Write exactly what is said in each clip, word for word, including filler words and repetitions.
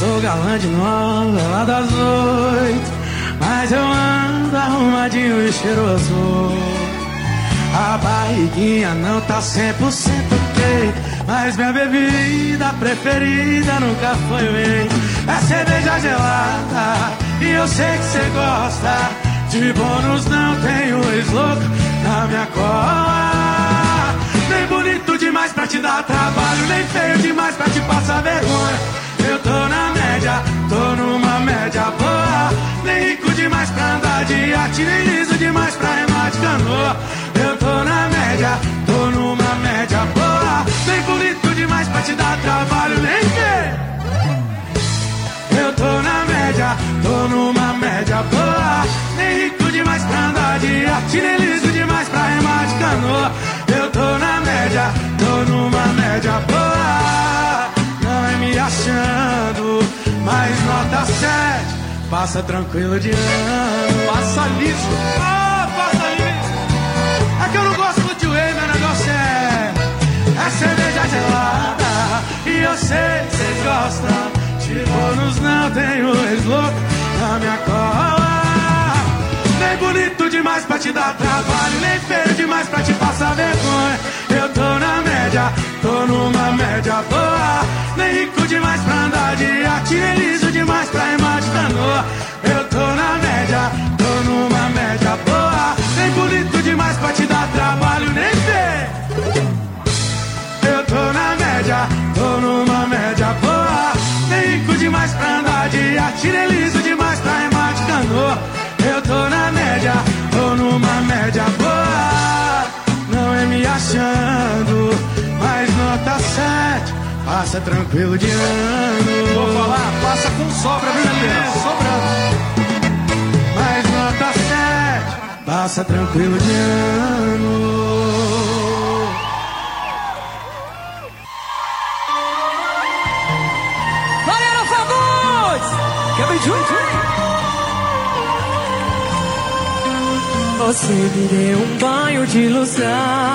Sou galã de nove, lá das oito, mas eu ando arrumadinho e cheiroso. A barriguinha não tá cem por cento ok, mas minha bebida preferida nunca foi whey. É cerveja gelada e eu sei que cê gosta. De bônus não tenho ex-louco na minha cola. Nem bonito demais pra te dar trabalho, nem feio demais pra te passar vergonha. Eu tô na média, tô numa média boa. Nem rico demais pra andar de iate, nem liso demais pra remar de canoa. Eu tô na média, tô numa média boa. Nem bonito demais pra te dar trabalho, nem feio. Eu tô na média, tô numa média boa. Nem rico demais pra andar de iate, nem liso demais pra remar de canoa. Eu tô na média, tô numa média boa. Não é me achando, mas nota sete. Passa tranquilo de ano. Passa liso. Ah, passa liso. É que eu não gosto muito de whey, meu negócio é É cerveja gelada e eu sei que vocês gostam. De bônus não tenho ex-louco na minha cola. Nem bonito demais pra te dar trabalho, nem feio demais pra te passar vergonha. Eu tô na média, tô numa média boa. Nem rico demais pra andar de iate, nem liso demais pra remar de canoa. Eu tô na média, tô numa média boa. Nem bonito demais pra te dar trabalho, nem feio. Eu tô na média, tô numa média boa. Nem rico demais pra andar de iate, nem liso demais pra remar de canoa. Eu tô na média, tô numa média boa. Não é me achando, mas nota sete. Passa tranquilo de ano. Vou falar, passa com sobra, viu, Juliano? Sobrando. Mas nota sete. Passa tranquilo de ano. Mariana Fagundes! Quer bem junto? Você me deu um banho de ilusão,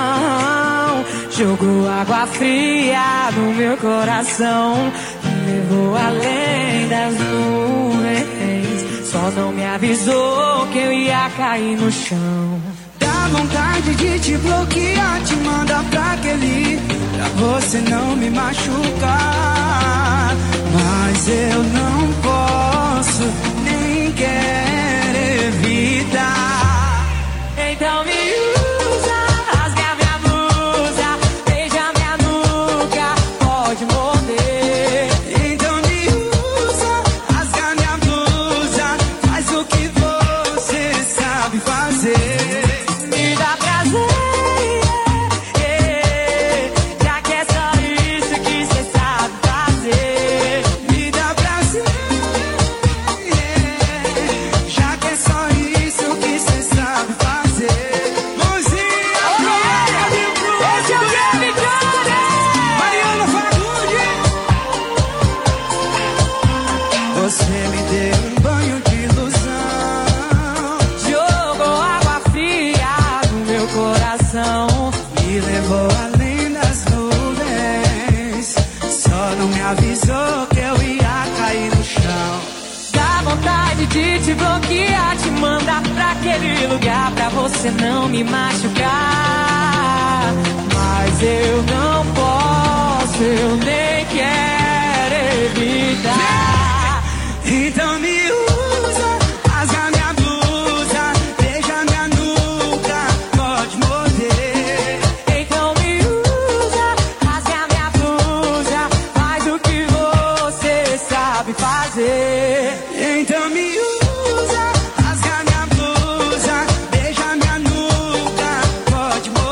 jogou água fria no meu coração, me levou além das nuvens, só não me avisou que eu ia cair no chão. Dá vontade de te bloquear, te mandar pra aquele, pra você não me machucar. Mas eu não posso, nem quero evitar. Então me usa, rasga minha blusa, beija minha nuca, pode morder. Então me usa, rasga minha blusa, faz o que você sabe fazer. Me dá prazer, yeah, já que é só isso que cê sabe fazer. Me dá prazer, yeah, já que é só isso que cê sabe fazer. Você me deu um banho de ilusão, jogou água fria no meu coração, me levou além das nuvens, só não me avisou que eu ia cair no chão. dá vontade de te bloquear, te mandar pra aquele lugar pra você não me machucar. Mas eu não posso, eu nem quero evitar. Então me usa, rasga minha blusa, beija minha nuca, pode morder. Então me usa, rasga minha blusa, faz o que você sabe fazer. Então me usa, rasga minha blusa, beija minha nuca, pode morder.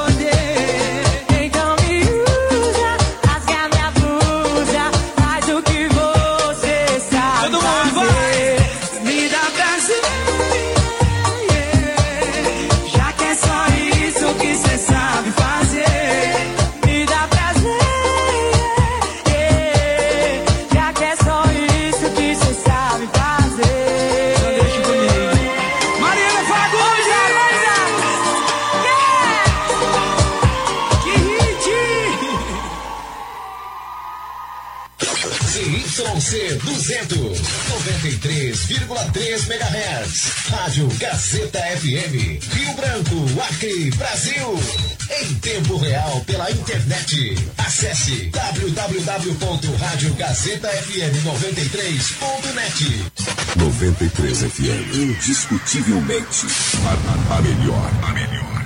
Y C duzentos, noventa e três vírgula três megahertz. Rádio Gazeta F M, Rio Branco, Acre, Brasil. Em tempo real pela internet. Acesse w w w ponto rádio gazeta f m noventa e três ponto net. noventa e três F M, indiscutivelmente a, a, a melhor. A melhor.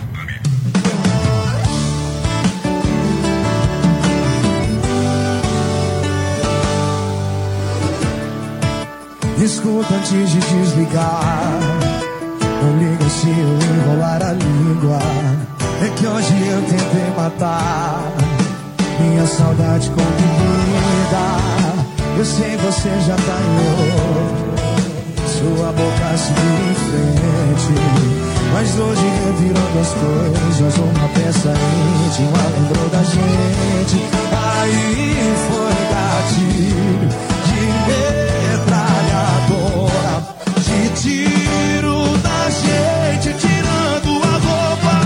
Escuta antes de desligar. Não liga se eu enrolar a língua. É que hoje eu tentei matar minha saudade com bebida. Eu sei você já tá em outro, sua boca seguiu em frente. Mas hoje revirando as coisas, uma peça íntima lembrou da gente. Aí foi gatilho de metralhadora, de tiro da gente, tirando a roupa.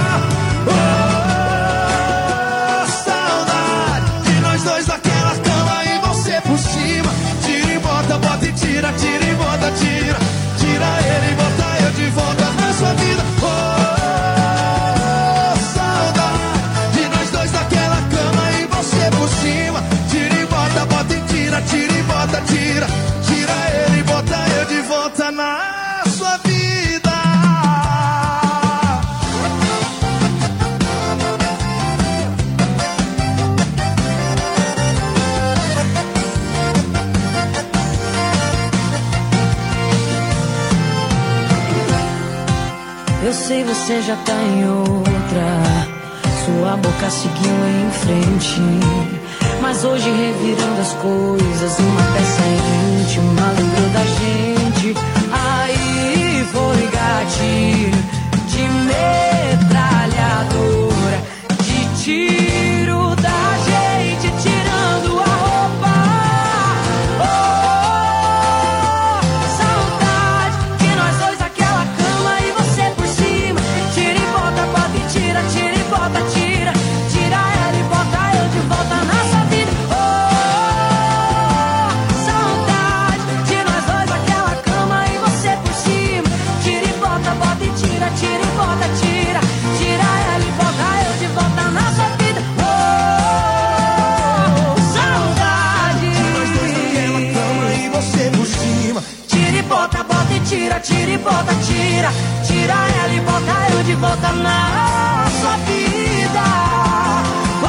Oh, saudade de nós dois naquela cama e você por cima. Tira e bota, bota e tira, tira e bota, tira. Tira ele e bota eu de volta na sua vida. Oh, saudade de nós dois naquela cama e você por cima. Tira e bota, bota e tira, tira e bota, tira. Tira ele e bota eu de volta na sua vida. Eu sei você já tá em outra, sua boca seguiu em frente. Mas hoje revirando as coisas, uma peça íntima lembrou da gente. Aí foi gatilho de metralhadora, de tiro da gente, tirando a roupa. Oh, saudade de nós dois naquela cama e você por cima. Tira e bota, bota e tira, tira e bota, tira. Tira ela e bota eu de volta na sua vida. Oh, saudade de nós dois naquela cama e você por cima. Tira e bota, bota e tira, tira e bota, tira. Tira ela e bota eu de volta na sua vida. Oh, saudade de nós dois naquela cama e você por cima. Tira e bota, bota e tira, tira e bota, tira. Tira ela e bota eu de volta na sua vida. Oh,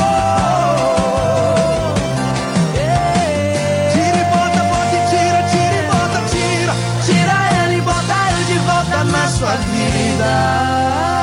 oh, yeah. Tira e bota, bota e tira, tira e bota, tira. Tira ela e bota eu de volta na sua vida.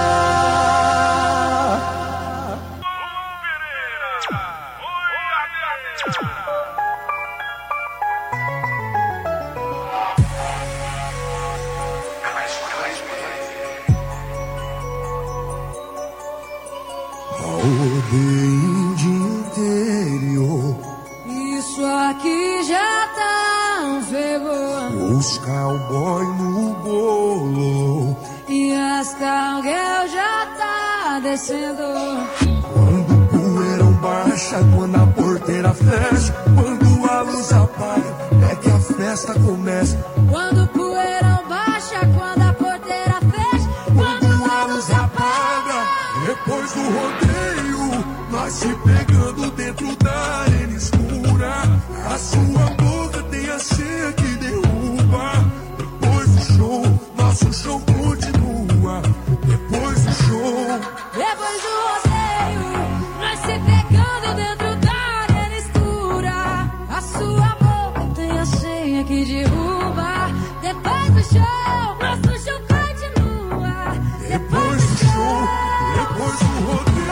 Aldeia de interior, Isso aqui já tá um fervor. os cowboy no bolo. E as cowgirl já tá descendo. Quando o poeirão baixa, quando a porteira fecha, quando a luz apaga, é que a festa começa. Quando o poeirão baixa, quando a porteira fecha, Quando a luz apaga, depois do rodeio, nós se pegando dentro da arena escura. A sua boca tem a senha que derruba. Depois do show, nosso show continua. Depois do show, depois do rodeio, nós se pegando dentro da arena escura. A sua boca tem a senha que derruba. Depois do show, nosso show continua. depois do show, depois do rodeio.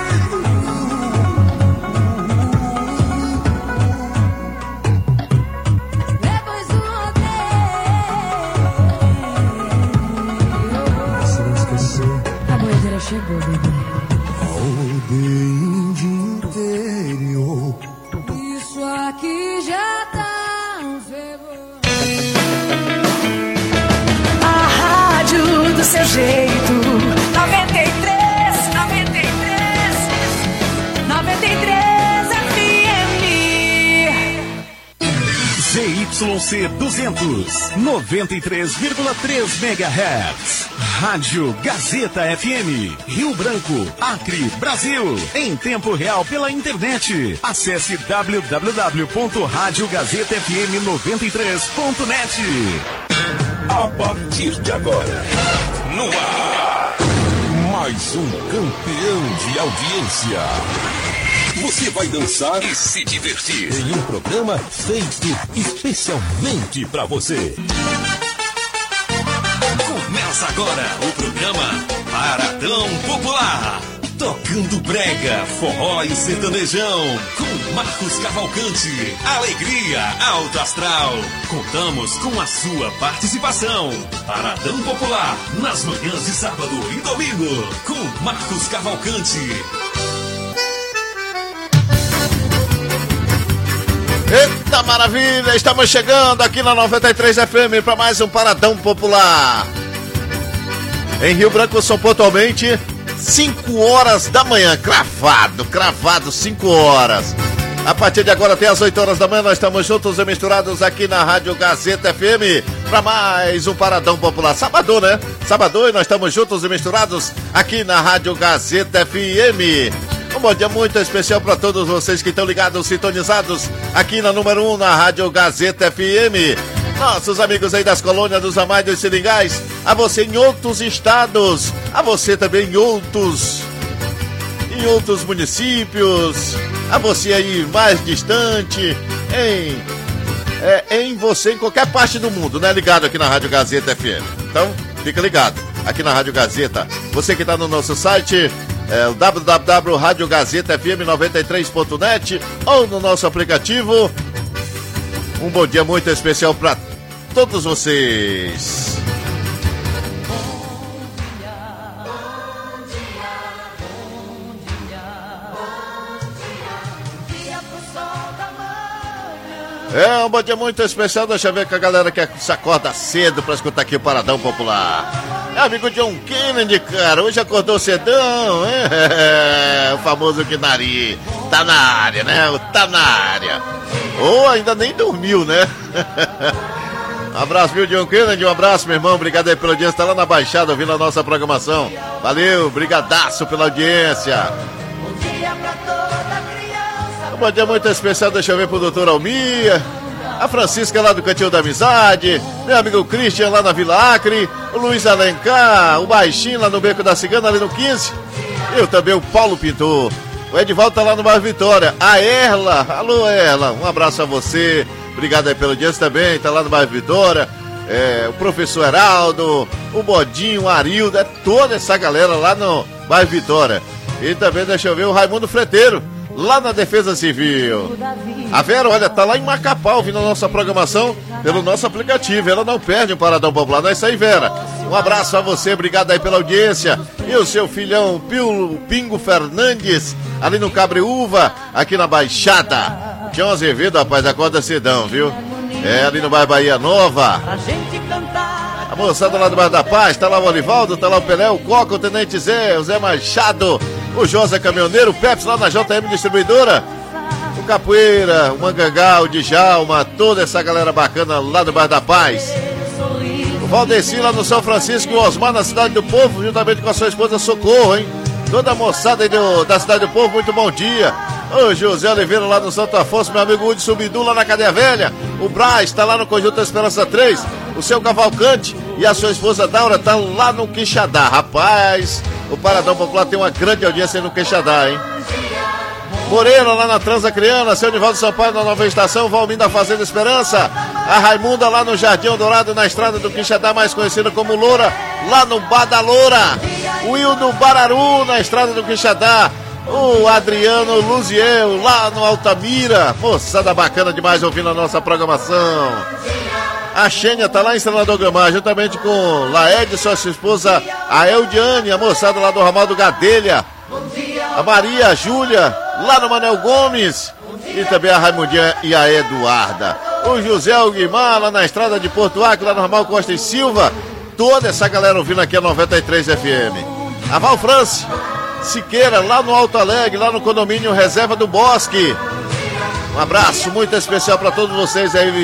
Y C duzentos, noventa e três vírgula três megahertz. Rádio Gazeta F M, Rio Branco, Acre, Brasil. Em tempo real pela internet. Acesse w w w ponto rádio gazeta f m noventa e três ponto net. A partir de agora, no ar, mais um campeão de audiência. Você vai dançar e se divertir em um programa feito especialmente para você. Começa agora o programa Paradão Popular. Tocando brega, forró e sertanejão. Com Marcos Cavalcante. Alegria alto astral. Contamos com a sua participação. Paradão Popular, nas manhãs de sábado e domingo. Com Marcos Cavalcante. Eita maravilha, estamos chegando aqui na noventa e três F M para mais um Paradão Popular. Em Rio Branco são pontualmente cinco horas da manhã, cravado, cravado, cinco horas. A partir de agora até as oito horas da manhã nós estamos juntos e misturados aqui na Rádio Gazeta F M para mais um Paradão Popular. Sábado, né? Sábado e nós estamos juntos e misturados aqui na Rádio Gazeta F M. Um bom dia muito especial para todos vocês que estão ligados, sintonizados aqui na número um, na Rádio Gazeta F M. Nossos amigos aí das colônias dos Amais dos Seringais, a você em outros estados, a você também em outros, em outros municípios, a você aí mais distante, em, é, em você em qualquer parte do mundo, né? Ligado aqui na Rádio Gazeta F M. Então, fica ligado aqui na Rádio Gazeta. Você que está no nosso site, é o w w w ponto rádio gazeta f m noventa e três ponto net ou no nosso aplicativo. Um bom dia muito especial para todos vocês. É um bom dia muito especial. Deixa eu ver com a galera que se acorda cedo para escutar aqui o Paradão Popular. É amigo John Kennedy, cara. Hoje acordou cedão. É, o famoso Guinari. Tá na área, né? Tá na área. Ou ainda nem dormiu, né? Um abraço, viu, John Kennedy? Um abraço, meu irmão. Obrigado aí pela audiência. Tá lá na Baixada ouvindo a nossa programação. Valeu, brigadaço pela audiência. Um bom dia muito especial, deixa eu ver pro doutor Almir, a Francisca lá do Cantinho da Amizade, meu amigo Christian lá na Vila Acre, o Luiz Alencar, o Baixinho lá no Beco da Cigana, ali no quinze, eu também, o Paulo Pintor, o Edivaldo tá lá no Bairro Vitória, a Erla, alô Erla, um abraço a você, obrigado aí pelo dia também, tá lá no Bairro Vitória, é, o professor Heraldo, o Bodinho, o Arildo, é toda essa galera lá no Bairro Vitória, e também deixa eu ver o Raimundo Freteiro, lá na Defesa Civil. A Vera, olha, tá lá em Macapá ouvindo a nossa programação pelo nosso aplicativo. Ela não perde um Paradão Popular. Não é isso aí, Vera. Um abraço a você, obrigado aí pela audiência. E o seu filhão Pio, Pingo Fernandes, ali no Cabreúva, aqui na Baixada. Tião Azevedo, rapaz, acorda cedão, viu? É, ali no bairro Bahia Nova. A moçada lá do bairro da Paz, tá lá o Olivaldo, tá lá o Pelé, o Coca, o Tenente Zé, o Zé Machado, o Josa Caminhoneiro, o Peps lá na J M Distribuidora, o Capoeira, o Mangangá, o Djalma, toda essa galera bacana lá do bairro da Paz. O Valdeci lá no São Francisco, o Osmar na Cidade do Povo, juntamente com a sua esposa Socorro, hein? Toda a moçada aí do, da Cidade do Povo, muito bom dia. O José Oliveira lá no Santo Afonso, meu amigo Udi Subidu lá na Cadeia Velha. O Braz tá lá no Conjunto Esperança três. O seu Cavalcante e a sua esposa Daura tá lá no Quixadá. Rapaz, o Paradão Popular tem uma grande audiência aí no Quixadá, hein? Moreira lá na Transacriana, seu Nivaldo Sampaio na Nova Estação, Valmir da Fazenda Esperança. A Raimunda lá no Jardim Dourado, na estrada do Quixadá, mais conhecida como Loura, lá no Bar da Loura. O Will do Bararu, na estrada do Quixadá. O Adriano Luziel, lá no Altamira. Moçada bacana demais ouvindo a nossa programação. A Xênia tá lá em Senador Gamar, juntamente com Laede, sua esposa, a Eldiane, a moçada lá do Ramal do Gadelha. A Maria, a Júlia, lá no Manel Gomes. E também a Raimundinha e a Eduarda. O José Guimar, lá na estrada de Porto Acre, lá no Ramal Costa e Silva. Toda essa galera ouvindo aqui a noventa e três F M. A Val France Siqueira, lá no Alto Alegre, lá no condomínio Reserva do Bosque. Um abraço muito especial para todos vocês aí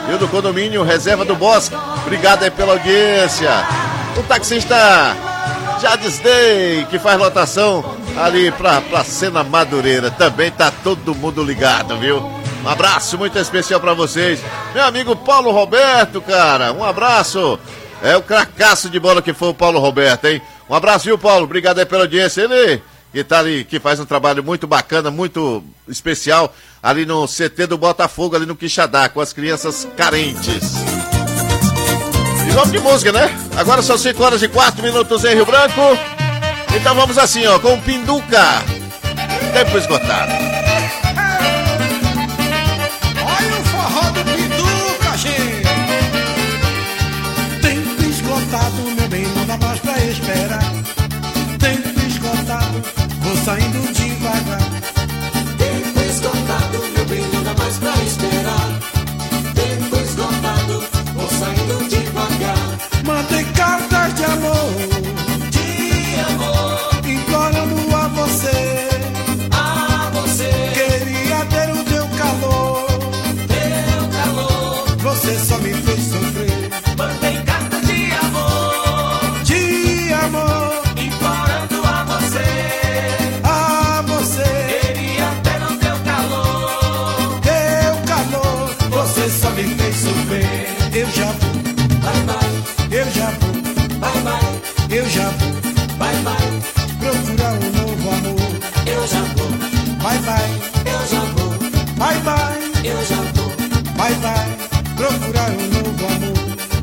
e o do condomínio Reserva do Bosque. Obrigado aí pela audiência. O taxista Jades Day, que faz lotação ali pra, pra Sena Madureira. Também tá todo mundo ligado, viu? Um abraço muito especial pra vocês. Meu amigo Paulo Roberto, cara, um abraço. É o cracaço de bola que foi o Paulo Roberto, hein? Um abraço, viu, Paulo? Obrigado aí pela audiência. Ele que tá ali, que faz um trabalho muito bacana, muito especial, ali no C T do Botafogo, ali no Quixadá, com as crianças carentes. E vamos de música, né? Agora são cinco horas e quatro minutos em Rio Branco. Então vamos assim, ó, com o Pinduca. Tempo esgotado. Olha o forró do Pinduca, gente. Tempo esgotado, meu bem, não dá mais pra esperar. Tempo esgotado, vou saindo devagar. Tempo esgotado, meu bem, não dá mais pra esperar. Tempo esgotado, vou saindo devagar. Mandei cartas de amor, de amor, implorando a você, a você. Queria ter o teu calor, teu calor. Você só me fez sofrer. Mandei cartas de amor, de amor, implorando a você, a você. Queria ter o teu calor, teu calor. Você só me fez sofrer. Eu já vou, bye bye. eu já vou, Bye bye, eu já vou bye bye, procurar um novo amor. eu já vou, Bye bye, eu já vou, bye bye, eu já vou. bye bye, procurar um novo amor.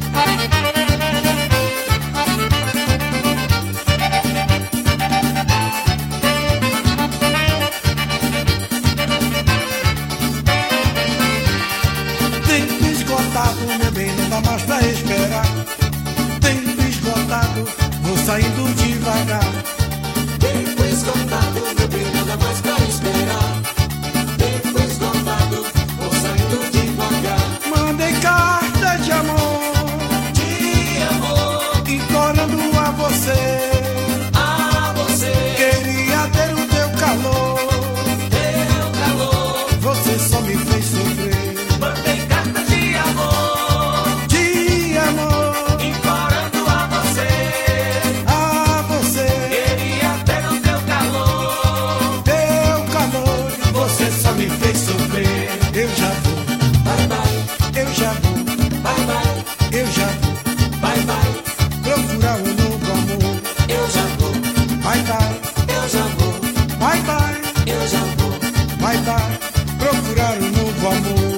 Tempo esgotado, meu bem, não dá mais pra esperar. Tempo esgotado, vou saindo devagar. Tempo esgotado, meu bem, nada mais pra esperar. Tempo esgotado, vou saindo devagar. Mandei carta de amor, De amor, implorando a você. a você, Queria ter o teu calor, teu calor. você só me fez sofrer. Mandei carta de amor, De amor, implorando a você. a você, Queria ter o teu calor, teu calor. Você só me fez sofrer. Eu já vou, bye bye, eu já vou, bye bye, eu já vou bye bye, procurar um novo amor. eu já vou, Bye bye, eu já vou, bye bye, eu já vou. bye bye, procurar um novo amor.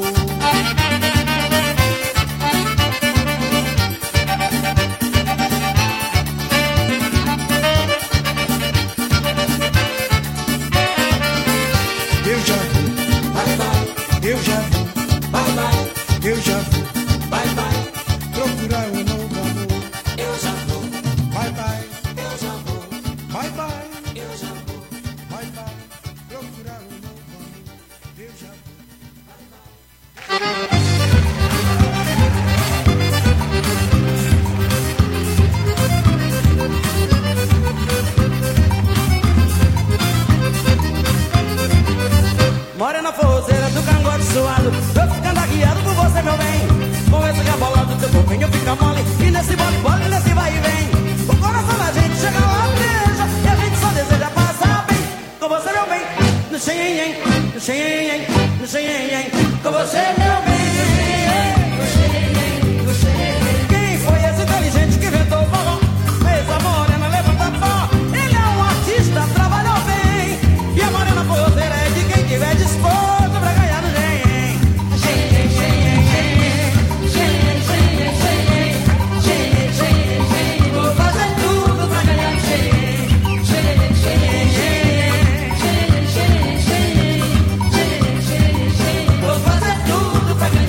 Eu já vou, Bye bye, eu já vou, bye bye, eu já vou bye bye, procurar um novo amor. eu já vou, Bye bye, eu já vou, bye bye, eu já vou. bye bye, procurar um novo amor. Eu já vou. Morena forrozeira do cangote suado, eu ficando guiado por você, meu bem. Com esse rebolado do teu corpinho fica mole, e nesse bole bole, nesse vai e vem. O coração da gente chega lá, beija, e a gente só deseja passar bem. Com você, meu bem, no xenhen, no xenhen, no xenhen. Com você, meu bem, no xenhen, no xenhen. Quem foi esse inteligente que inventou o forró? Fez a morena levanta pó. Ele é um artista, trabalhou bem. E a morena forrozeira é de quem tiver disposto pra ganhar no xenhen. Xenhen, xenhen, xenhen, xenhen, xenhen, xenhen, xenhen, xenhen, xenhen. Vou fazer tudo pra ganhar no xenhen. Xenhen, xenhen, xenhen, xenhen, xenhen, xenhen, xenhen, xenhen, xenhen. Vou fazer tudo pra ganhar.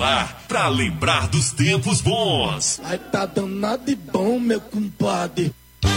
Popular, pra lembrar dos tempos bons. Ai, tá danado de bom, meu compadre.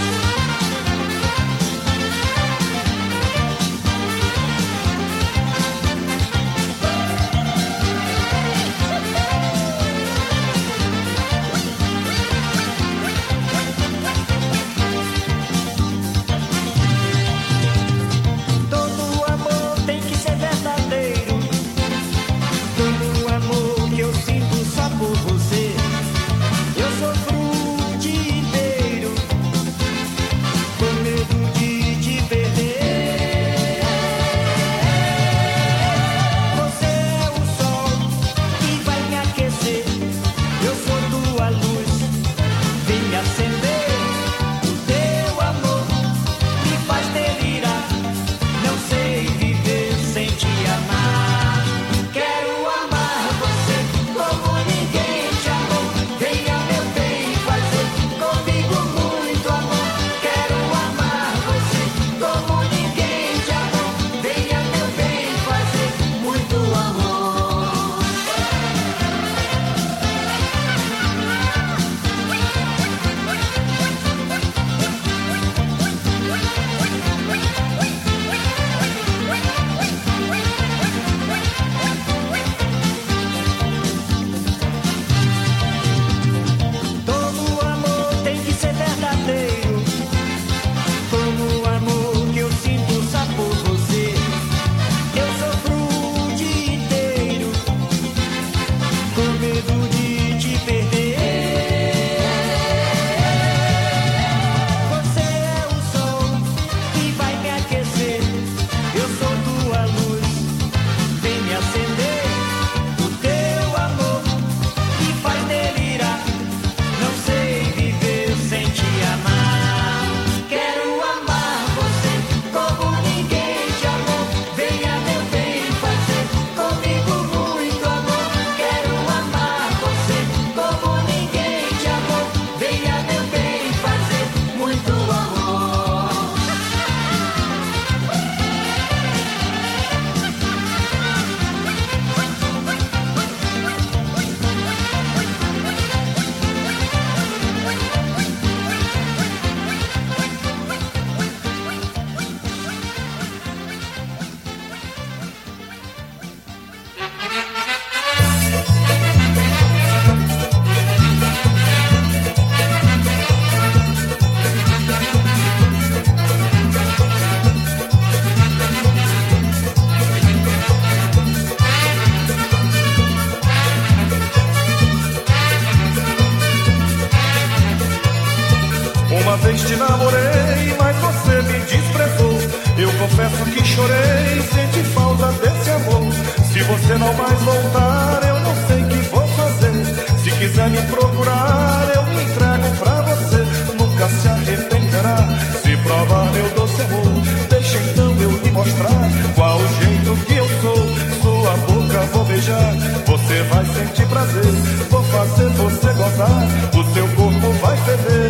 Uma vez te namorei, mas você me desprezou. Eu confesso que chorei, senti falta desse amor. Se você não mais voltar, eu não sei o que vou fazer. Se quiser me procurar, eu me entrego pra você. Nunca se arrependerá, se provar meu doce amor. Deixa então eu lhe mostrar qual o jeito que eu sou. Sua boca vou beijar, você vai sentir prazer. Vou fazer você gozar, o seu corpo vai feder.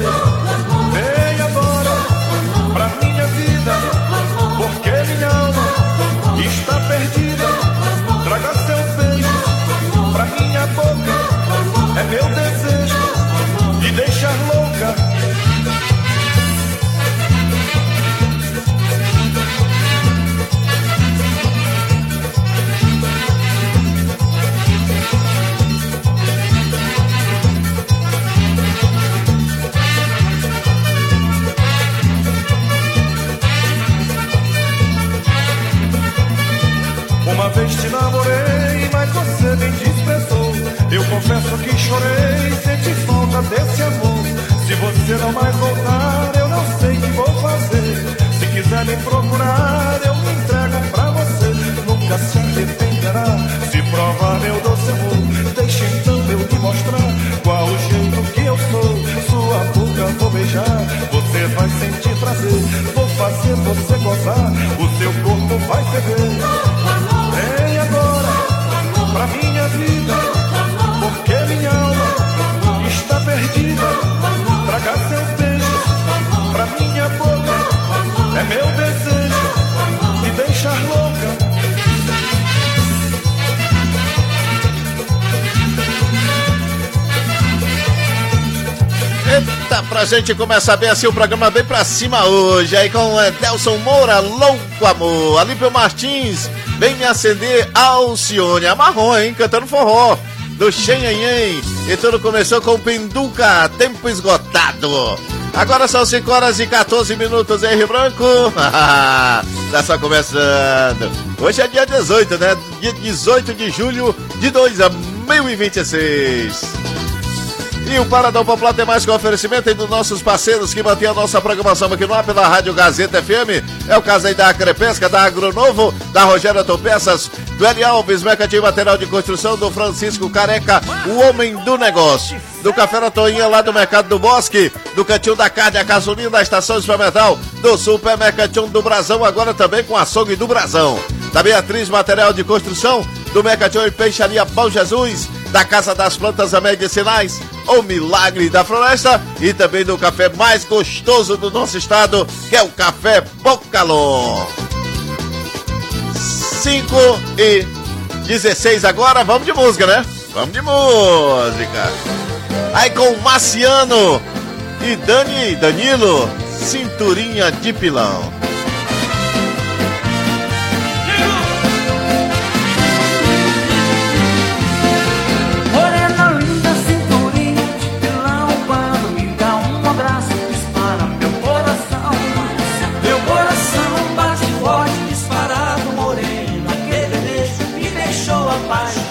Vem agora pra minha vida, porque minha alma está perdida. Traga seus beijos pra minha boca, é meu desejo de deixar louca. Uma vez te namorei, mas você me desprezou. Eu confesso que chorei, senti falta desse amor. Se você não mais voltar, eu não sei o que vou fazer. Se quiser me procurar, eu me entrego pra você. Nunca se arrependerá, se provar meu doce amor. Deixa então eu lhe mostrar qual o jeito que eu sou. Sua boca vou beijar, você vai sentir prazer. Vou fazer você gozar, o seu corpo vai ferver. Vem agora pra minha vida, porque minha alma está perdida. Traga seus beijos pra minha boca, é meu desejo de deixar louca. pra gente começar bem assim o programa bem pra cima hoje. Aí com é, Delson Moura, Louco Amor. Alípio Martins, Vem Me Acender, Alcione. Amarrom, hein? Cantando forró do Xenhenhen. E tudo começou com Pinduca, Tempo Esgotado. Agora são cinco horas e quatorze minutos em Rio Branco. Tá só começando. Hoje é dia dezoito, né? Dia dezoito de julho de dois mil e vinte e seis. E o Paradão Popular tem mais que um oferecimento aí dos nossos parceiros que mantêm a nossa programação aqui no ar pela Rádio Gazeta F M. É o caso aí da Acrepesca, da Agronovo, da Rogério Autopeças, do L. Alves, Mercantil Material de Construção, do Francisco Careca, o homem do negócio. Do Café na Toinha, lá do Mercado do Bosque, do Cantinho da Carne, a gasolina da Estação Supermetal, do Supermercantil do Brasão, agora também com açougue do Brasão. Da Beatriz Material de Construção, do Mercantil e Peixaria Bom Jesus, da Casa das Plantas Medicinais, o Milagre da Floresta, e também do café mais gostoso do nosso estado, que é o Café Bocalon. cinco e dezesseis agora, vamos de música, né? Vamos de música. Aí com o Marciano e Dani Danilo, Cinturinha de Pilão. Morena linda, cinturinha de pilão, quando me dá um abraço, dispara meu coração. Meu coração bate forte, disparado, morena. Aquele beijo me deixou apaixonado.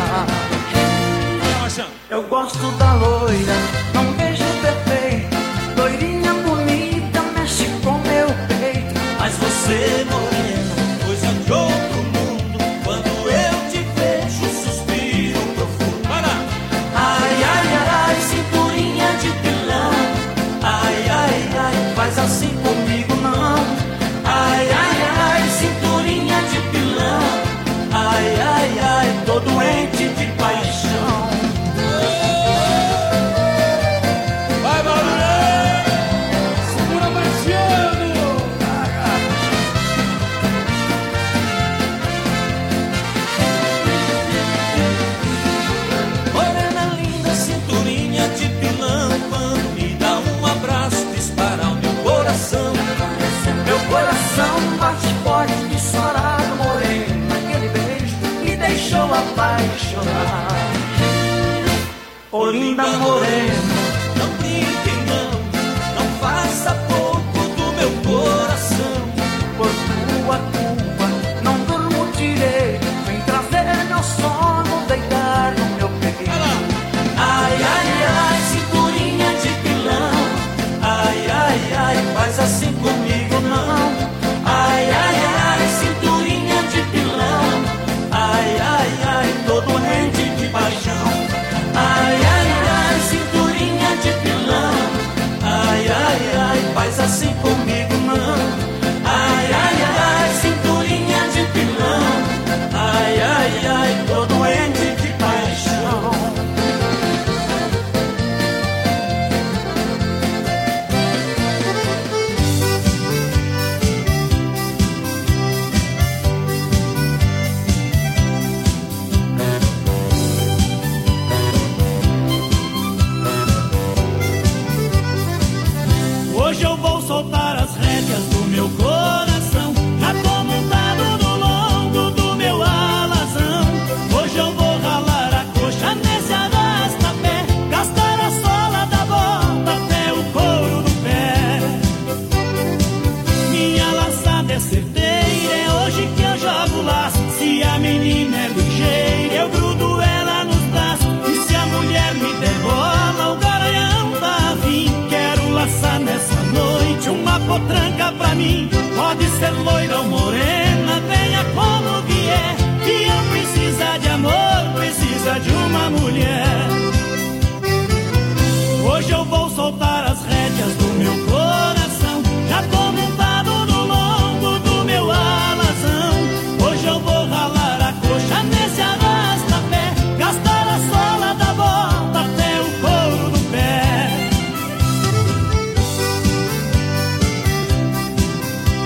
Eu gosto da loira, não vejo perfeito. Loirinha bonita, mexe com meu peito. Mas você, morena, coisa de outro mundo. Quando eu te vejo, suspiro profundo. Ai, ai, ai, cinturinha de pilão. Ai, ai, ai, faz assim comigo não. Ai, ai, ai, cinturinha de pilão. Ai, ai, ai, tô doente de paixão. Meu coração bate forte, disparado, morena. Aquele beijo me deixou apaixonado. Ô linda morena, não brinque não, não faça pouco do meu coração. Por tua culpa não durmo direito, vem trazer meu sono, deitar no meu peito. Ai, ai, ai, cinturinha de pilão. Ai, ai, ai, faz assim comigo não. Ai, ai, ai, cinturinha de pilão. Ai, ai, ai, tô doente de paixão. Ai, ai, ai, cinturinha de pilão. Ai, ai, ai, faz assim comigo não. Ai, ai, ai, cinturinha de pilão. Ai, ai, ai, tô doente de paixão. Hoje eu vou soltar as rédeas do meu coração. Já tô montado no longo do meu alazão. Hoje eu vou ralar a coxa nesse arrasta-pé, gastar a sola da bota até o couro do pé. Minha laçada é certeira, é hoje que eu jogo laço. Se a menina é ligeira, eu grudo ela nos braços. E se a mulher me der bola, o garanhão tá afim. Quero laçar nessa noite uma potranca pra mim. Pode ser loira ou morena, venha como vier. Que eu precisa de amor, precisa de uma mulher. Hoje eu vou soltar as rédeas do meu coração. Já tô montado no longo do meu alazão. Hoje eu vou ralar a coxa nesse arrasta-pé, gastar a sola da bota até o couro do pé.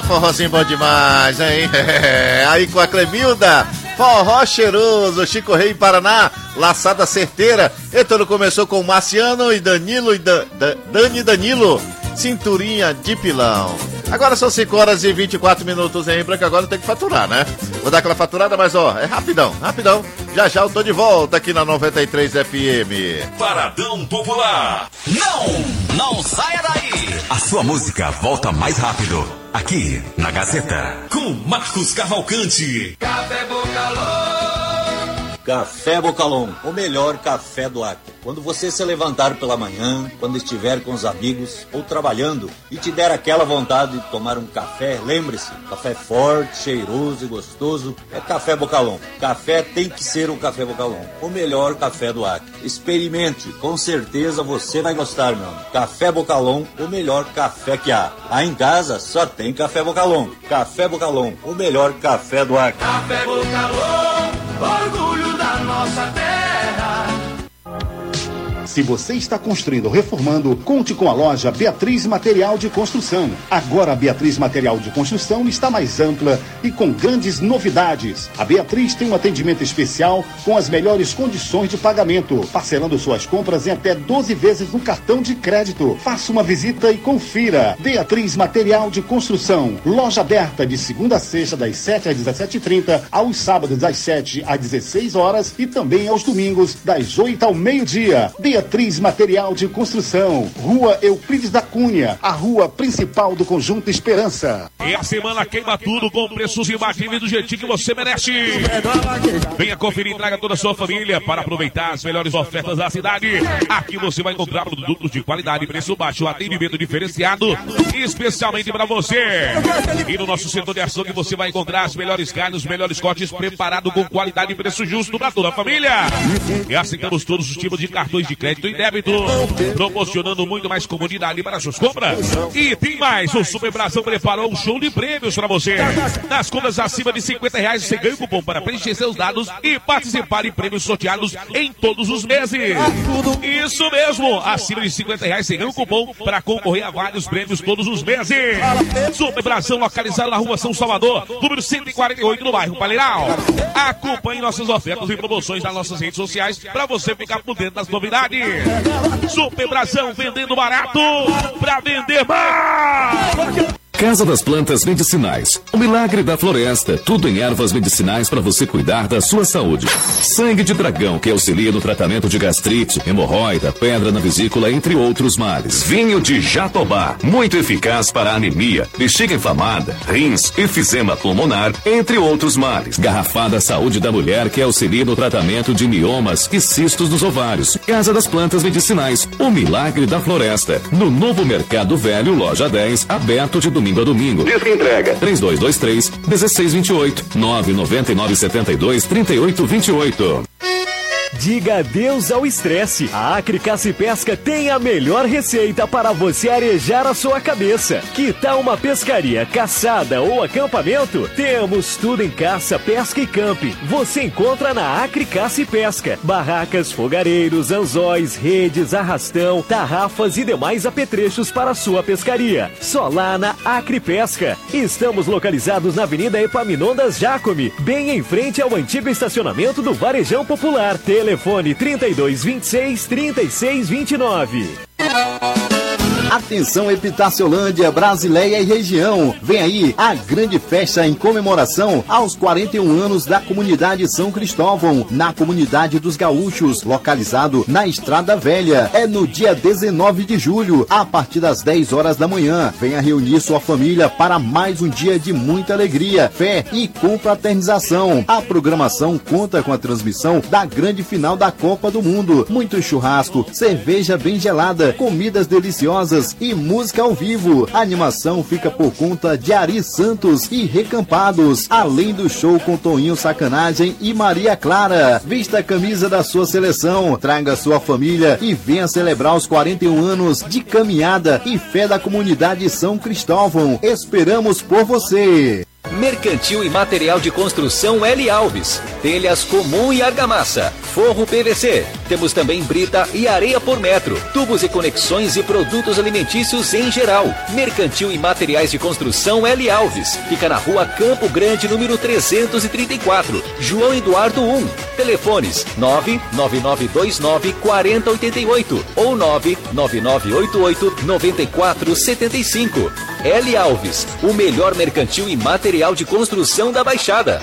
forrozinho bom demais, hein? Aí com a Clemilda, forró cheiroso, Chico Rei Paraná, laçada certeira. E tudo começou com Marciano e Danilo e da, da, Dani e Danilo, cinturinha de pilão. Agora são cinco horas e vinte e quatro minutos em branco, agora tem que faturar, né? Vou dar aquela faturada, mas ó, é rapidão, rapidão. Já já eu tô de volta aqui na noventa e três F M. Paradão Popular. Não, não saia daí. A sua música volta mais rápido. Aqui na Gazeta. Com Marcos Cavalcante. Café Bocalon. Café Bocalon, o melhor café do Acre. Quando você se levantar pela manhã, quando estiver com os amigos ou trabalhando e te der aquela vontade de tomar um café, lembre-se, café forte, cheiroso e gostoso é Café Bocalon. Café tem que ser o Café Bocalon, o melhor café do Acre. Experimente, com certeza você vai gostar, meu amigo. Café Bocalon, o melhor café que há. Aí em casa só tem Café Bocalon. Café Bocalon, o melhor café do Acre. Café Bocalon, orgulho da nossa terra. Se você está construindo ou reformando, conte com a loja Beatriz Material de Construção. Agora a Beatriz Material de Construção está mais ampla e com grandes novidades. A Beatriz tem um atendimento especial com as melhores condições de pagamento, parcelando suas compras em até doze vezes no cartão de crédito. Faça uma visita e confira. Beatriz Material de Construção. Loja aberta de segunda a sexta das sete às dezessete e trinta, aos sábados das sete às dezesseis horas e também aos domingos das oito ao meio-dia. Beatriz Material de Construção, Rua Euclides da Cunha, a rua principal do Conjunto Esperança. E a semana queima tudo com preços imbatíveis do jeitinho que você merece. Venha conferir e traga toda a sua família para aproveitar as melhores ofertas da cidade. Aqui você vai encontrar produtos de qualidade, preço baixo, atendimento diferenciado, especialmente para você. E no nosso setor de açougue você vai encontrar as melhores carnes, os melhores cortes preparados com qualidade e preço justo para toda a família. E aceitamos todos os tipos de cartões de crédito e débito, proporcionando muito mais comodidade para suas compras. E tem mais, o Super Brasão preparou um show de prêmios para você. Nas compras acima de cinquenta reais você ganha o cupom para preencher seus dados e participar de prêmios sorteados em todos os meses. Isso mesmo, acima de cinquenta reais você ganha o cupom para concorrer a vários prêmios todos os meses. Super Brasão localizado na rua São Salvador, número cento e quarenta e oito, no bairro Palheiral. Acompanhe nossas ofertas e promoções nas nossas redes sociais para você ficar por dentro das novidades. Super Brasão, vendendo barato pra vender mais. Casa das Plantas Medicinais, o milagre da floresta, tudo em ervas medicinais para você cuidar da sua saúde. Sangue de dragão, que auxilia no tratamento de gastrite, hemorroida, pedra na vesícula, entre outros males. Vinho de Jatobá, muito eficaz para anemia, bexiga inflamada, rins, efizema pulmonar, entre outros males. Garrafada Saúde da Mulher, que auxilia no tratamento de miomas e cistos dos ovários. Casa das Plantas Medicinais, o milagre da floresta. No Novo Mercado Velho, loja dez, aberto de domingo a domingo. Diz que entrega. três dois dois três, um seis dois oito, nove nove nove sete dois, três oito dois oito. Diga adeus ao estresse. A Acre Caça e Pesca tem a melhor receita para você arejar a sua cabeça. Que tal uma pescaria, caçada ou acampamento? Temos tudo em caça, pesca e camping. Você encontra na Acre Caça e Pesca. Barracas, fogareiros, anzóis, redes, arrastão, tarrafas e demais apetrechos para a sua pescaria. Só lá na Acre Pesca. Estamos localizados na Avenida Epaminondas Jacome, bem em frente ao antigo estacionamento do Varejão Popular. Telefone trinta e dois, vinte e seis, trinta e seis, vinte e nove. Atenção Epitaciolândia, Brasileia e região. Vem aí a grande festa em comemoração aos quarenta e um anos da comunidade São Cristóvão, na comunidade dos Gaúchos, localizado na Estrada Velha. É no dia dezenove de julho, a partir das dez horas da manhã. Venha reunir sua família para mais um dia de muita alegria, fé e confraternização. A programação conta com a transmissão da grande final da Copa do Mundo. Muito churrasco, cerveja bem gelada, comidas deliciosas e música ao vivo. A animação fica por conta de Ari Santos e Recampados, além do show com Toninho Sacanagem e Maria Clara. Vista a camisa da sua seleção, traga sua família e venha celebrar os quarenta e um anos de caminhada e fé da comunidade São Cristóvão. Esperamos por você. Mercantil e Material de Construção L. Alves. telhas comum e argamassa, forro P V C. Temos também brita e areia por metro, tubos e conexões e produtos alimentícios em geral. Mercantil e materiais de construção L. Alves. Fica na rua Campo Grande, número trezentos e trinta e quatro, João Eduardo um. Telefones nove nove nove dois nove quatro zero oito oito ou nove nove nove oito oito nove quatro sete cinco. L. Alves, o melhor mercantil e material de construção da Baixada.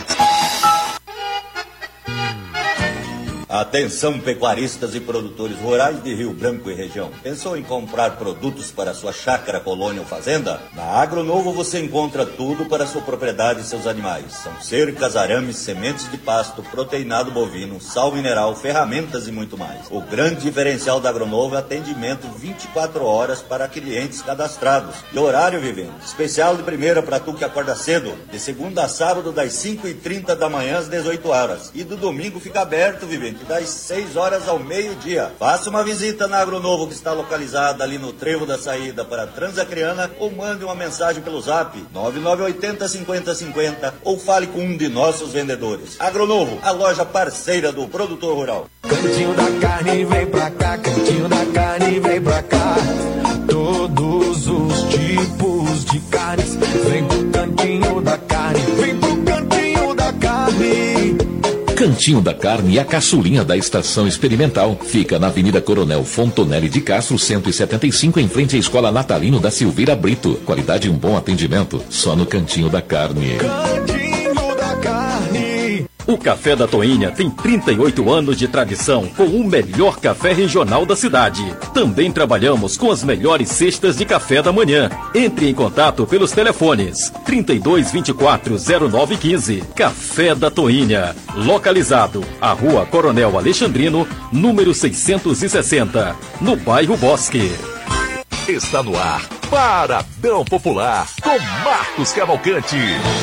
Atenção, pecuaristas e produtores rurais de Rio Branco e região. Pensou em comprar produtos para sua chácara, colônia ou fazenda? Na Agronovo você encontra tudo para sua propriedade e seus animais. São cercas, arames, sementes de pasto, proteinado bovino, sal mineral, ferramentas e muito mais. O grande diferencial da Agronovo é atendimento vinte e quatro horas para clientes cadastrados. E horário, vivendo. Especial de primeira para tu que acorda cedo. De segunda a sábado, das cinco e trinta da manhã às dezoito horas. E do domingo fica aberto, vivente, das seis horas ao meio-dia. Faça uma visita na Agronovo, que está localizada ali no trevo da saída para Transacriana, ou mande uma mensagem pelo zap nove nove oito zero cinco zero cinco zero ou fale com um de nossos vendedores. Agronovo, a loja parceira do produtor rural. Cantinho da carne vem pra cá, cantinho da carne vem pra cá. Todos os tipos de carnes, vem pro cantinho da carne, vem pro cantinho da carne. Cantinho da Carne, a caçulinha da Estação Experimental. Fica na Avenida Coronel Fontonelli de Castro, cento e setenta e cinco, em frente à Escola Natalino da Silveira Brito. Qualidade e um bom atendimento, só no Cantinho da Carne. Cantinho da Carne. O Café da Toinha tem trinta e oito anos de tradição com o melhor café regional da cidade. Também trabalhamos com as melhores cestas de café da manhã. Entre em contato pelos telefones trinta e dois, vinte e quatro, zero nove quinze. Café da Toinha, localizado à Rua Coronel Alexandrino, número seiscentos e sessenta, no bairro Bosque. Está no ar, Paradão Popular, com Marcos Cavalcante.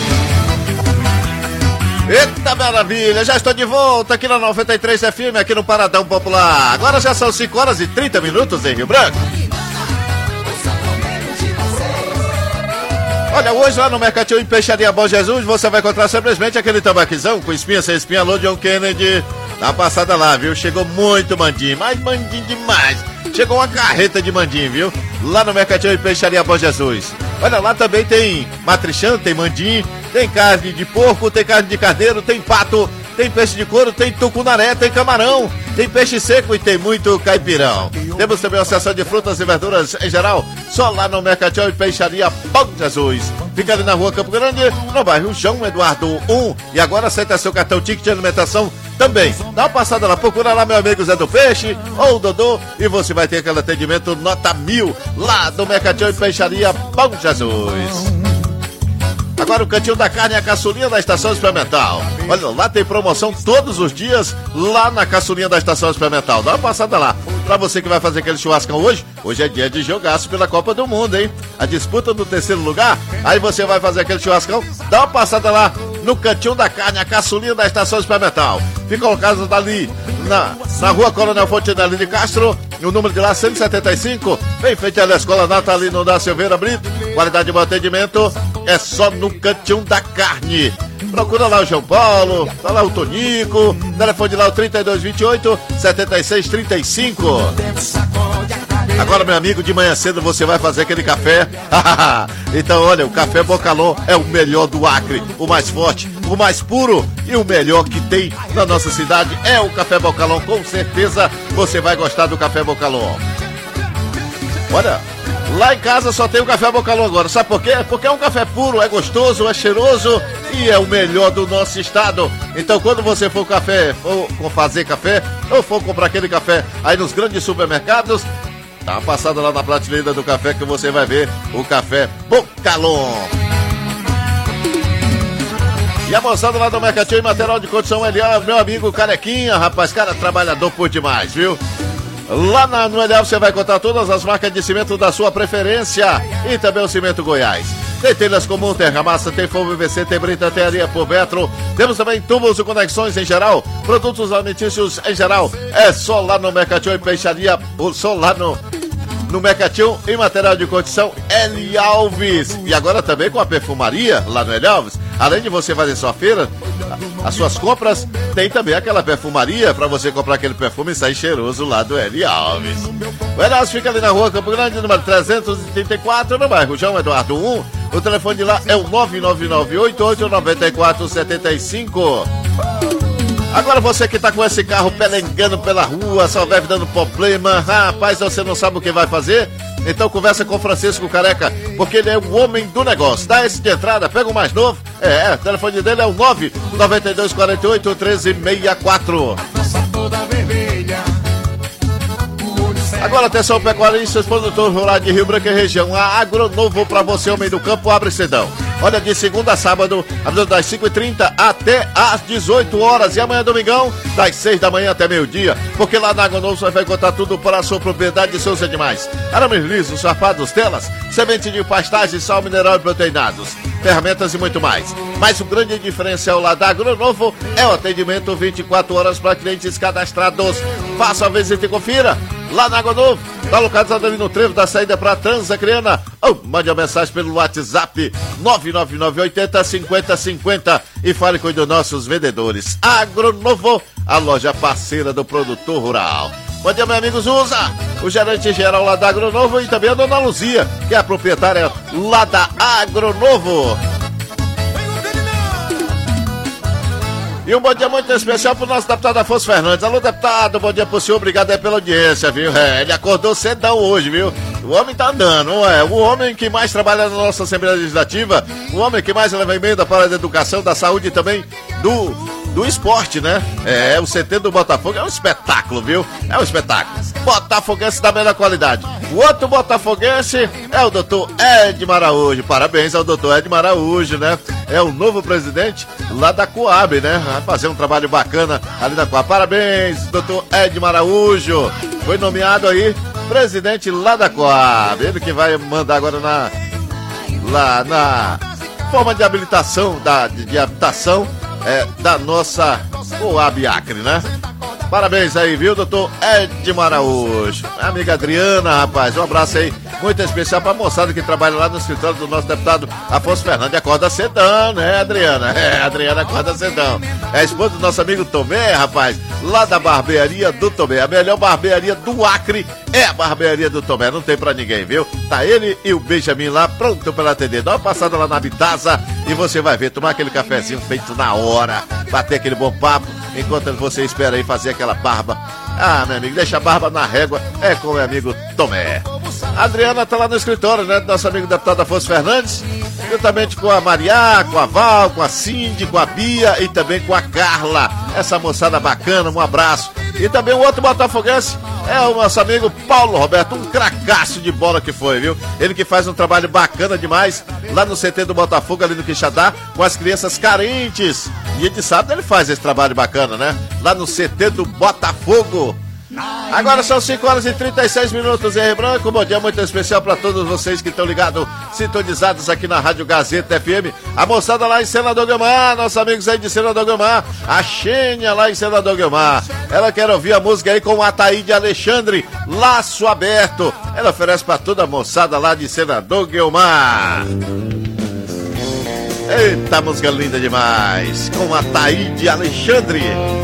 Eita maravilha, já estou de volta aqui na noventa e três F M, aqui no Paradão Popular. Agora já são cinco horas e trinta minutos em Rio Branco. Olha, hoje lá no Mercantil em Peixaria Bom Jesus, você vai encontrar simplesmente aquele tambaquizão com espinha sem espinha, alô John Kennedy. Dá uma passada lá, viu? Chegou muito mandim, mas mandim demais. Chegou uma carreta de mandim, viu? Lá no Mercantil em Peixaria Bom Jesus. Olha, lá também tem matrichão, tem mandim, tem carne de porco, tem carne de carneiro, tem pato, tem peixe de couro, tem tucunaré, tem camarão, tem peixe seco e tem muito caipirão. Temos também uma seção de frutas e verduras em geral, só lá no Mercantil e Peixaria Bom Jesus. Fica ali na rua Campo Grande, no bairro João Eduardo um. E agora aceita seu cartão ticket de alimentação também. Dá uma passada lá, procura lá meu amigo Zé do Peixe ou o Dodô e você vai ter aquele atendimento nota mil lá do Mercantil e Peixaria Bom Jesus. Agora o Cantinho da Carne é a caçulinha da Estação Experimental. Olha, lá tem promoção todos os dias, lá na caçulinha da Estação Experimental. Dá uma passada lá. Pra você que vai fazer aquele churrascão hoje, hoje é dia de jogaço pela Copa do Mundo, hein? A disputa do terceiro lugar, aí você vai fazer aquele churrascão, dá uma passada lá no Cantinho da Carne, a caçulinha da Estação Experimental. Fica localizado dali, na, na rua Coronel Fontenelle de Castro, o número de lá cento e setenta e cinco, bem feito ali a Escola Natalino da Silveira Brito. Qualidade de bom atendimento é só no Cantinho da Carne. Procura lá o João Paulo, tá lá o Tonico, telefone lá o trinta e dois, vinte e oito, setenta e seis, trinta e cinco. Agora, meu amigo, de manhã cedo você vai fazer aquele café. Então, olha, o Café Bocalon é o melhor do Acre, o mais forte, o mais puro e o melhor que tem na nossa cidade é o Café Bocalon. Com certeza você vai gostar do Café Bocalon. Olha, lá em casa só tem o Café Bocalon agora. Sabe por quê? Porque é um café puro, é gostoso, é cheiroso e é o melhor do nosso estado. Então, quando você for café, for fazer café ou for comprar aquele café aí nos grandes supermercados, dá uma passada lá na prateleira do café que você vai ver o Café Bocalon. E a moçada lá do Mercantil em Material de Construção L A, meu amigo Carequinha, rapaz, cara trabalhador por demais, viu? Lá na, no L A você vai encontrar todas as marcas de cimento da sua preferência e também o Cimento Goiás. Tem telhas comum, tem argamassa, tem fogo P V C, tem brita, tem areia por metro. Temos também tubos e conexões em geral, produtos alimentícios em geral. É só lá no Mercantil e Peixaria, ou só lá no, no Mercantil e Material de Construção L. Alves. E agora também com a perfumaria lá no L. Alves. Além de você fazer sua feira, as suas compras, tem também aquela perfumaria para você comprar aquele perfume e sair cheiroso lá do L. Alves. O L. Alves fica ali na rua Campo Grande, número trezentos e trinta e quatro, no bairro João Eduardo um. O telefone de lá é o nove nove nove oito oito nove quatro sete cinco. Agora você que tá com esse carro pelengando pela rua, só vive dando problema, rapaz, você não sabe o que vai fazer? Então conversa com o Francisco Careca, porque ele é o homem do negócio. Dá esse de entrada, pega o mais novo. É, o telefone dele é o nove nove dois quatro oito um três seis quatro. Agora atenção, pecuaristas, produtor rural de Rio Branco e região. A Agronovo para você, homem do campo, abre cedão. Olha, de segunda a sábado, abrindo das cinco e trinta até às dezoito horas. E amanhã, domingão, das seis da manhã até meio-dia. Porque lá na Agronovo você vai encontrar tudo para a sua propriedade e seus animais. Arames lisos, farpados, telas, semente de pastagem, sal mineral e proteinados, ferramentas e muito mais. Mas o grande diferencial lá da Agronovo é o atendimento vinte e quatro horas para clientes cadastrados. Faça a visita e confira. Lá na Agronovo, está localizado ali no trevo da saída para Transacriana. Ou mande uma mensagem pelo WhatsApp nove nove nove oito zero cinco zero cinco zero e fale com um dos nossos vendedores. Agronovo, a loja parceira do produtor rural. Bom dia, meus amigos, usa o gerente geral lá da Agronovo e também a dona Luzia, que é a proprietária lá da Agronovo. E um bom dia muito especial pro nosso deputado Afonso Fernandes. Alô, deputado, bom dia pro senhor, obrigado aí pela audiência, viu? É, ele acordou cedão hoje, viu? O homem tá andando, não é? O homem que mais trabalha na nossa Assembleia Legislativa, o homem que mais leva emenda para a educação, da saúde e também do, do esporte, né? É, o C T do Botafogo é um espetáculo, viu? É um espetáculo. Botafoguense da melhor qualidade. O outro botafoguense é o doutor Edmar Araújo. Parabéns ao doutor Edmar Araújo, né? É o novo presidente lá da Coab, né? Vai fazer um trabalho bacana ali na Coab. Parabéns, doutor Edmar Araújo. Foi nomeado aí presidente lá da Coab. Ele que vai mandar agora na lá na forma de habilitação da, de, de habitação é, da nossa Coab Acre, né? Parabéns aí, viu, doutor Edmar Araújo. Amiga Adriana, rapaz, um abraço aí muito especial pra moçada que trabalha lá no escritório do nosso deputado Afonso Fernandes. Acorda cedão, né, Adriana? É, Adriana acorda cedão. É a esposa do nosso amigo Tomé, rapaz, lá da barbearia do Tomé. A melhor barbearia do Acre é a barbearia do Tomé, não tem pra ninguém, viu? Tá ele e o Benjamin lá pronto pra atender. Dá uma passada lá na Habitaza e você vai ver, tomar aquele cafezinho feito na hora, bater aquele bom papo, enquanto você espera aí fazer aquela barba. Ah, meu amigo, deixa a barba na régua, é com o meu amigo Tomé. A Adriana tá lá no escritório, né, do nosso amigo deputado Afonso Fernandes, juntamente com a Maria, com a Val, com a Cindy, com a Bia e também com a Carla. Essa moçada bacana, um abraço. E também o outro botafoguense é o nosso amigo Paulo Roberto, um cracaço de bola que foi, viu? Ele que faz um trabalho bacana demais lá no C T do Botafogo, ali no Quixadá, com as crianças carentes. E de sábado ele faz esse trabalho bacana, né? Lá no C T do Botafogo. Agora são cinco horas e trinta e seis minutos em Rio Branco. Bom dia muito especial para todos vocês que estão ligados, sintonizados aqui na Rádio Gazeta F M. A moçada lá em Senador Guilmar, nossos amigos aí de Senador Guilmar. A Xênia lá em Senador Guilmar. Ela quer ouvir a música aí com o Ataíde Alexandre, Laço Aberto. Ela oferece para toda a moçada lá de Senador Guilmar. Eita, música linda demais. Com a Ataíde Alexandre.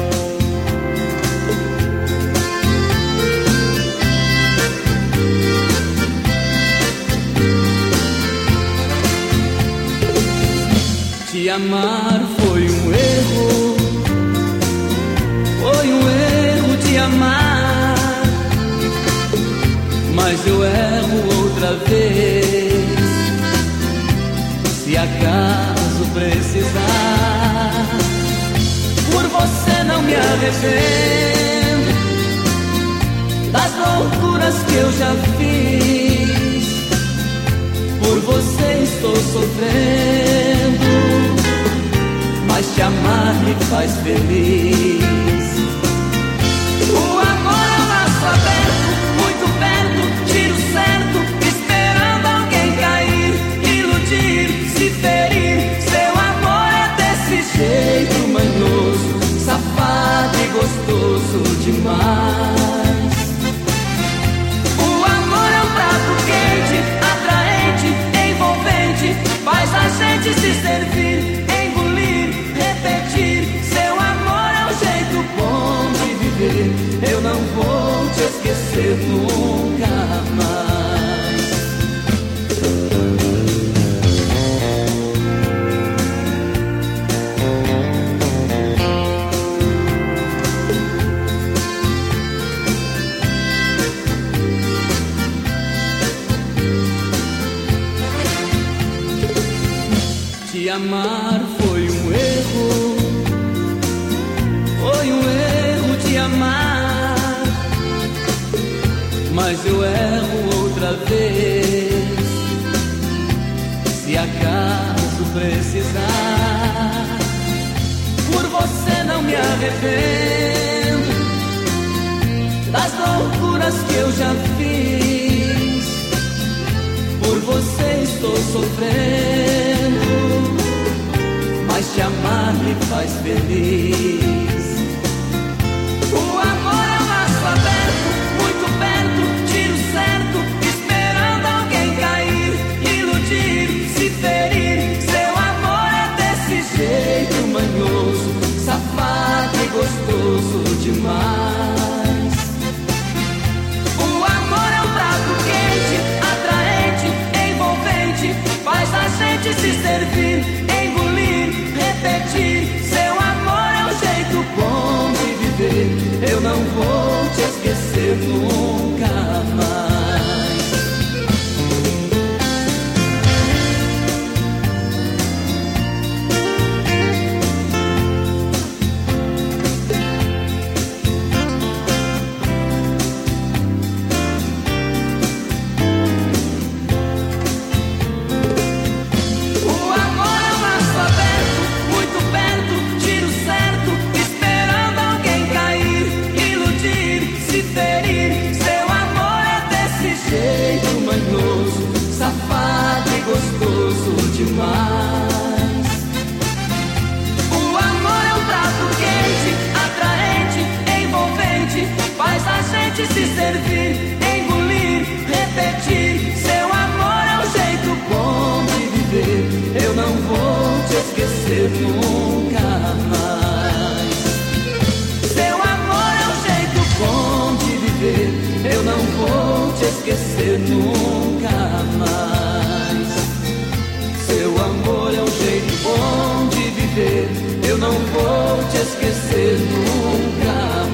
Te amar foi um erro, foi um erro te amar, mas eu erro outra vez, se acaso precisar. Por você não me arrependo das loucuras que eu já fiz, por você estou sofrendo, mas te amar me faz feliz. O amor é um laço aberto, muito perto, tiro certo, esperando alguém cair, iludir, se ferir. Seu amor é desse jeito manhoso, safado e gostoso demais. O amor é um prato quente, atraente, envolvente, faz a gente se servir em viver. Eu não vou te esquecer nunca mais. Te amar foi um erro, foi um erro te amar, mas eu erro outra vez, se acaso precisar. Por você não me arrependo das loucuras que eu já fiz, por você estou sofrendo, mas te amar me faz feliz. O amor é um laço aberto, muito perto, tiro certo, esperando alguém cair, iludir, se ferir. Seu amor é desse jeito manhoso, safado e gostoso demais. O amor é um prato quente, atraente, envolvente, faz a gente se servir, engolir, repetir. Seu amor é um jeito bom de viver. Eu não vou te esquecer nunca mais. Demais. O amor é um prato quente, atraente, envolvente, faz a gente se servir, engolir, repetir. Seu amor é um jeito bom de viver. Eu não vou te esquecer nunca mais. Seu amor é um jeito bom de viver. Eu não vou te esquecer nunca mais. Seu amor é um jeito bom de viver. Eu não vou te esquecer nunca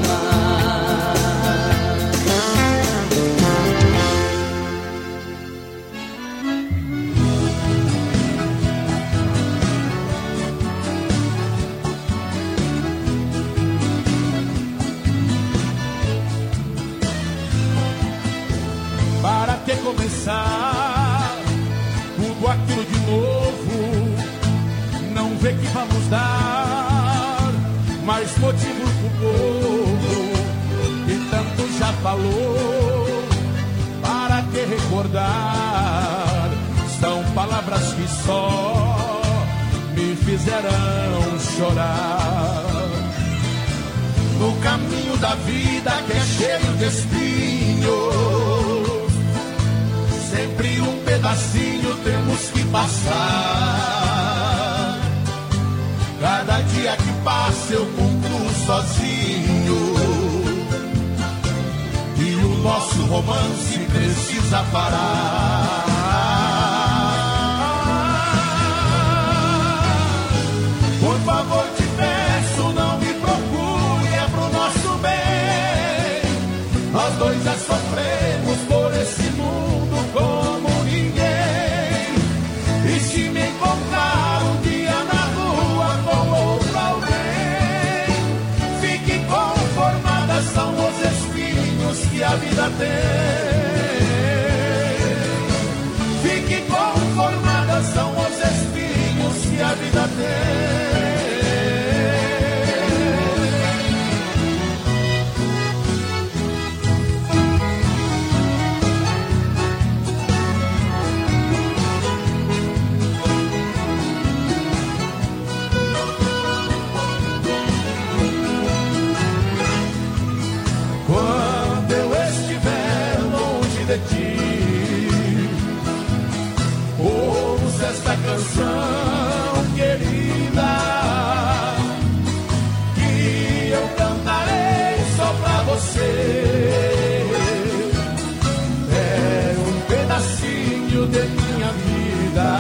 mais. Para que começar tudo aquilo de novo, não vê que vamos dar mais motivo pro povo que tanto já falou. Para que recordar? São palavras que só me fizeram chorar. No caminho da vida que é cheio de espinhos, sempre um pedacinho temos que passar. Cada dia que passa eu concluo sozinho, e o nosso romance precisa parar. Por favor, te peço, não me procure, é pro nosso bem. Nós dois já sofremos por esse mundo como ninguém. E se me encontrar um dia na rua com outro alguém, fique conformada, são os espinhos que a vida tem. Fique conformada, são os espinhos que a vida tem. Esta canção querida que eu cantarei só pra você. É um pedacinho de minha vida.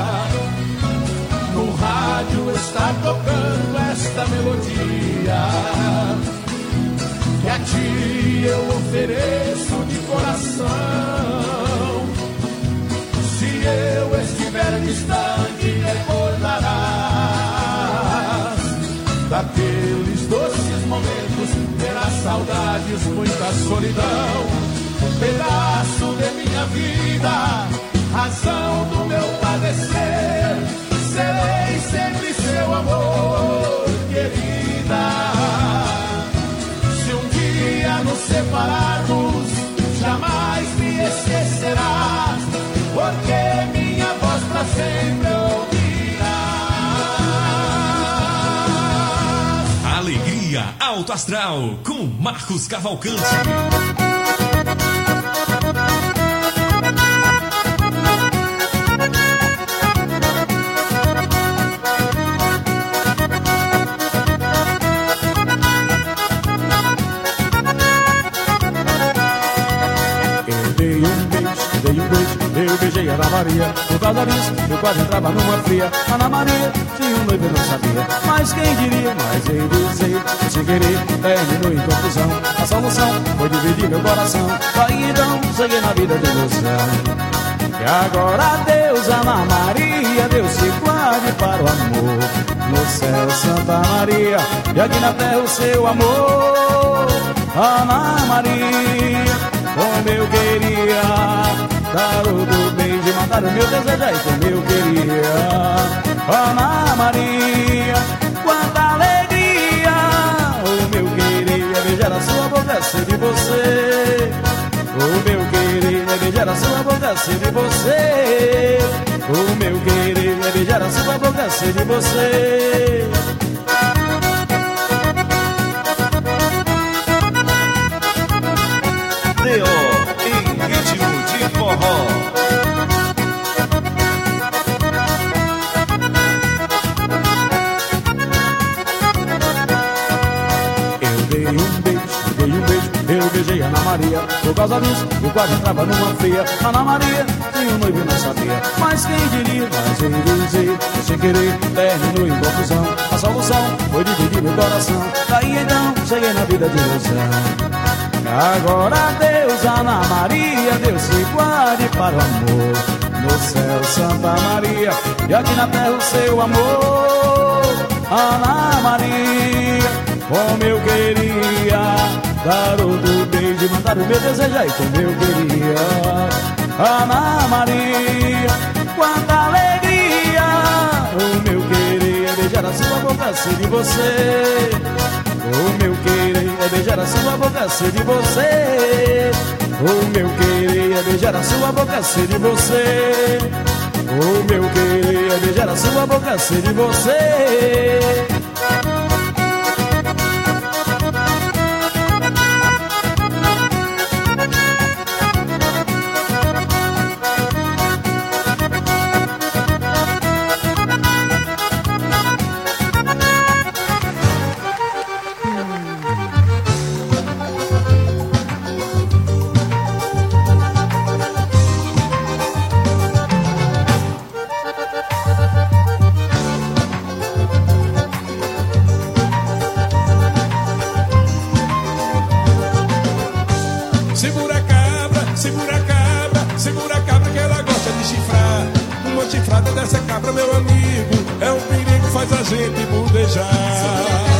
No rádio está tocando esta melodia que a ti eu ofereço de coração. Se eu estiver distante, recordarás daqueles doces momentos, terás saudades, muita solidão. Um pedaço de minha vida, razão do meu padecer. Serei sempre seu amor, querida. Se um dia nos separarmos, jamais me esquecerás, porque minha voz pra sempre ouvirás. Alegria Alto Astral com Marcos Cavalcante. Eu beijei a Ana Maria, por causa disso eu quase entrava numa fria. Ana Maria tinha um noivo, eu não sabia, mas quem diria, mas eu dizei, sem querer, terminou em confusão. A solução foi dividir meu coração, daí então cheguei na vida de ilusão. E agora Deus, Ana Maria, Deus se guarde para o amor. No céu Santa Maria, e aqui na terra o seu amor. Ana Maria, como eu queria dar o do beijo, matar o meu desejo, aí como eu queria. Ana Maria, quanta alegria. O meu queria beijar a sua boca, ser de você. O meu queria beijar a sua boca, ser de você. O meu queria beijar a sua boca, ser de você. D O em ritmo de forró. Eu dei um beijo, dei um beijo, eu beijei Ana Maria. Por causa disso, eu quase entrava numa fria. Ana Maria tinha um noivo e não sabia, mas quem diria, mas eu dizia, sem querer, terminou em confusão. A solução foi dividir meu coração, daí então cheguei na vida de ilusão. Agora Deus, Ana Maria, Deus se guarde para o amor. No céu Santa Maria, e aqui na terra o seu amor. Ana Maria, como eu queria dar outro beijo e mandar o meu desejo, aí como eu queria. Ana Maria, quanta alegria. O meu queria beijar a sua boca, ser de você. O meu querer é beijar a sua boca, ser de você. O meu querer é beijar a sua boca, ser de você. O meu querer é beijar a sua boca, ser de você. Chifrada dessa cabra, meu amigo, é um perigo, faz a gente budejar.